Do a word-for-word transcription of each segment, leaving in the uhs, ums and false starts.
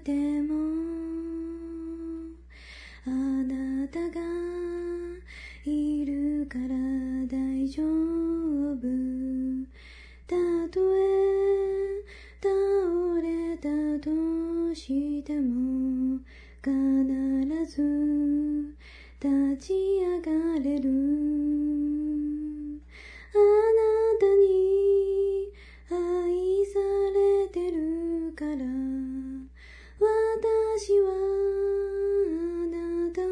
てもあなたがいるから大丈夫。たとえ倒れたとしても必ず立ち上がれる。あなたに愛されてるから私はあなたを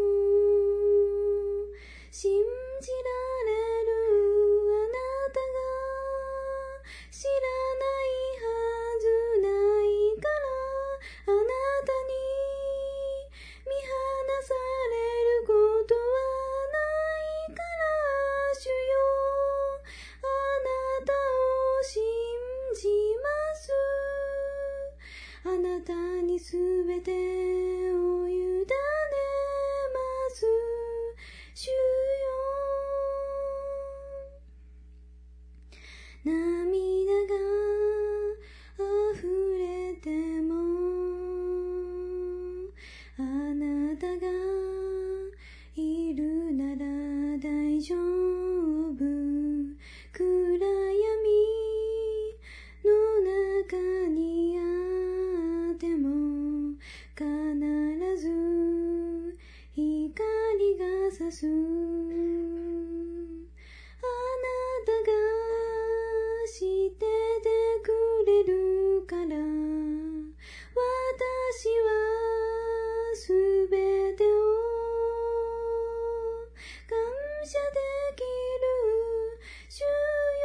信じられる。あなたが知らないはずないからあなたに見放されることはないから主よあなたを信じます。あなたにすべてを委ねます主よ。涙が溢れてもあなたがいるなら大丈夫。暗闇の中にあっても必ず光が差す。あなたがしててくれるから私はすべてを感謝できる。主よ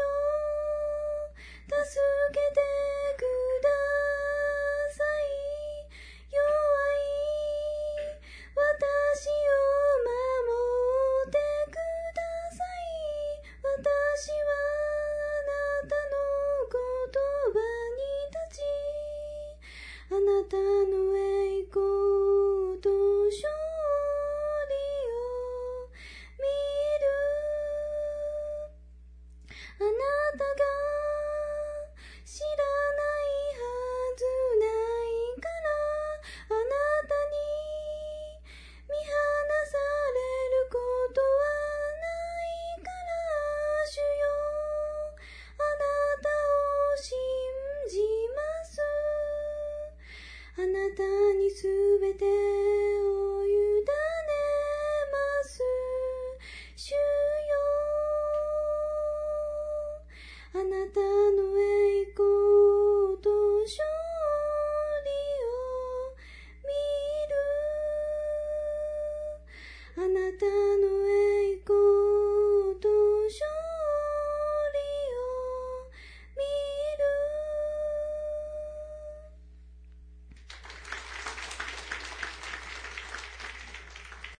助けてください。弱い私を守ってください。私はあなたの言葉に立ちあなたの栄光と勝利を見る。あなたが知らないはずないからあなたに見放されることはないから主よあなたを信じます。あなたにすべてを委ねます主よ。あなたの栄光と勝利を見る。あなた